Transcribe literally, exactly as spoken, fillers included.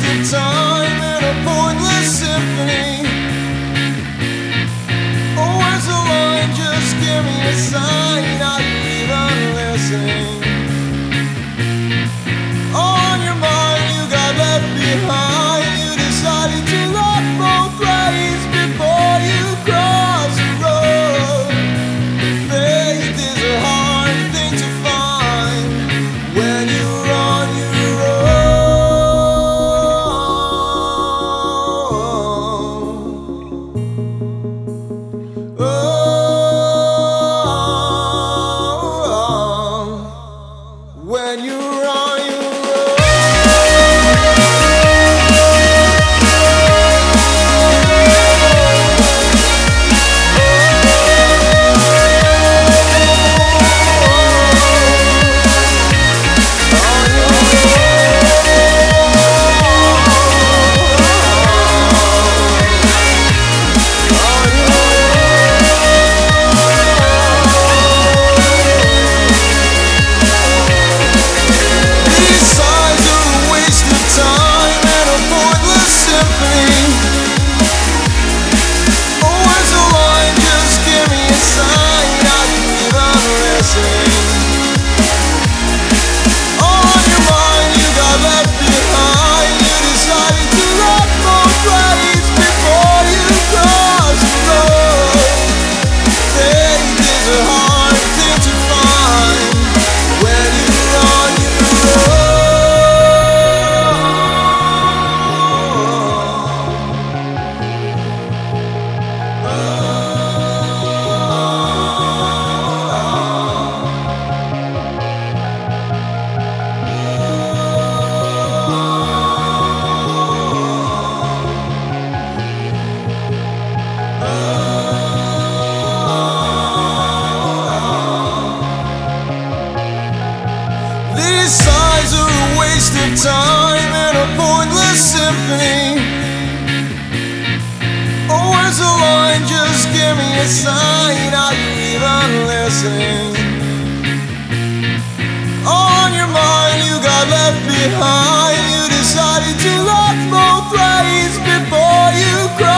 of time and a pointless symphony. Oh, where's the line? Just give me a sign. Are you even listening? On your mind, you got left behind. You decided to lock both ways before you cross the road. Faith is a hard thing to find when you're on your own. Oh, when you're on your own. These signs are a waste of time and a pointless symphony. Oh, where's the line? Just give me a sign. Are you even listening? On your mind, you got left behind. You decided to lock both ways before you cried.